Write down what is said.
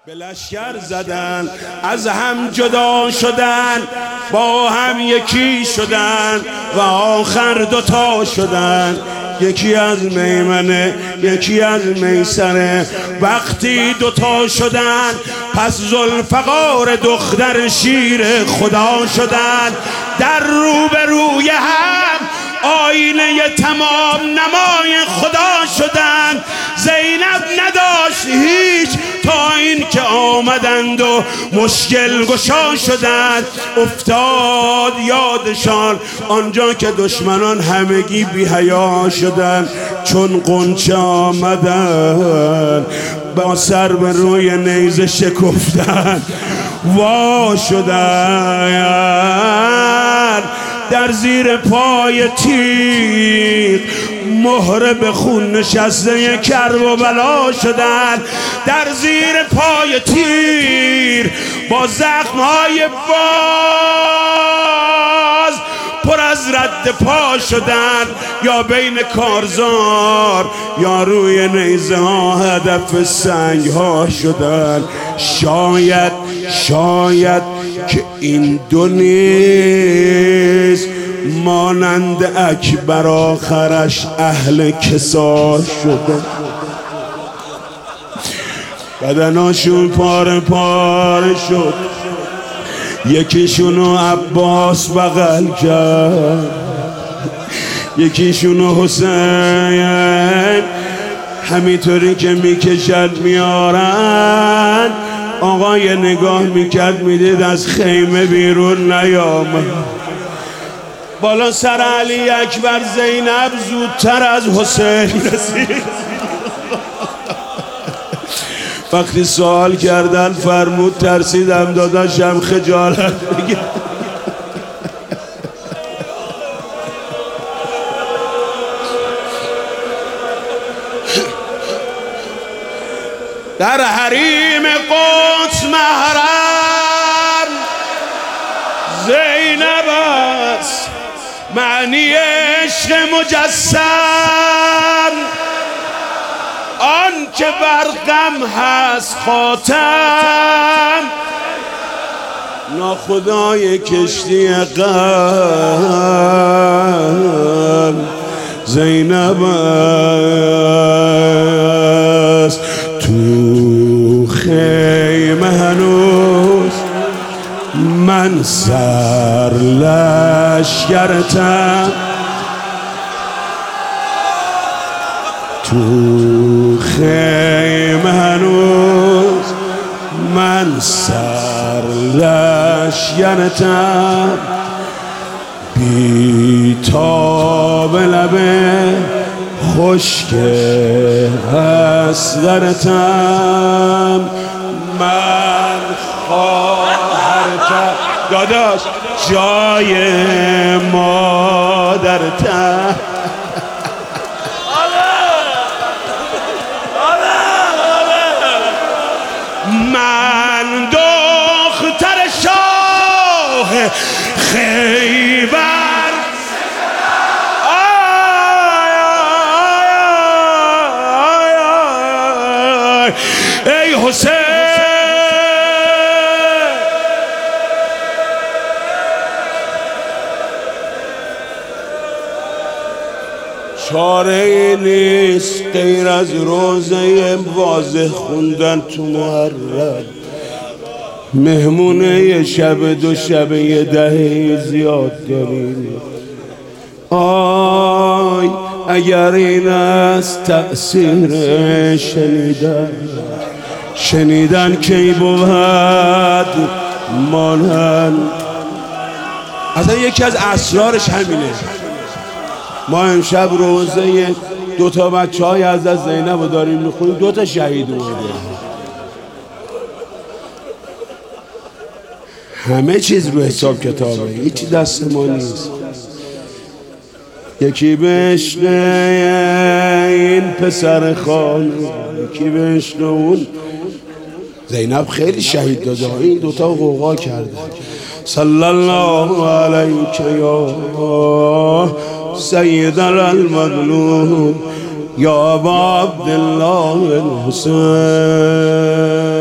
به لشکر زدن، از هم جدا شدن، با هم یکی شدن و آخر دوتا شدن. یکی از میمنه یکی از میسره. وقتی دوتا شدن پس ذوالفقار دختر شیر خدا شدن. در روبروی هم آینه تمام نمای خدا شدن. زینب نداشت هیچ تا این که آمدند و مشکل گشا شدند. افتاد یادشان آنجا که دشمنان همگی بی حیا شدند. چون غنچه آمدن با سر به روی نیزه شکفتن، وا شدن در زیر پای تیغ. مهره به خون نشسته کرب و بلا شدن. در زیر پای تیر با زخمهای باز پر از رد پا شدن. یا بین کارزار یا روی نیزه ها هدف سنگ ها شدن. شاید که این دو نیز مانند اکبر آخرش اهل کسا شده. بدناشون پاره پاره شد. یکیشونو عباس بغل کرد، یکیشونو حسین. همینطوری که میکشد میارن، آقای نگاه میکرد میدید از خیمه بیرون نیامد. بالا سر علی اکبر زینب زودتر از حسین رسید. وقتی سوال کردن فرمود ترسیدم داداشم خجالت بگیر. در حریم قدس محرم زینب است معنی عشق مجسم. آن که بر غم هست خاتم، ناخدای کشتی غم زینب است. تو خیمه هنوز من سر لشکرتم. تو خیمه هنوز من سر لشکرتم. بی تاب لبه خشک اصغرتم. من خواهرتم داداش جای مادرتم. من دختر شاه خیبر. ای حسین چاره نیست غیر از روزه واضح خوندن تو محرم. مهمونه یه شب دو شب یه دهه زیاد داریم. آی اگر این از تأثیر شنیدن کی بود مانند. اصلا یکی از اسرارش همینه. ما امشب روزه دوتا بچه های از زینب رو داریم میخونیم. دوتا شهید اومده. همه چیز رو حساب کتابه، هیچی دست ما نیست. یکی به عشق این پسر خان، یکی به عشق اون. زینب خیلی شهید داده، این دوتا غوغا کرده. صلی الله علیک یا سید المظلوم یا ابا عبدالله الحسین.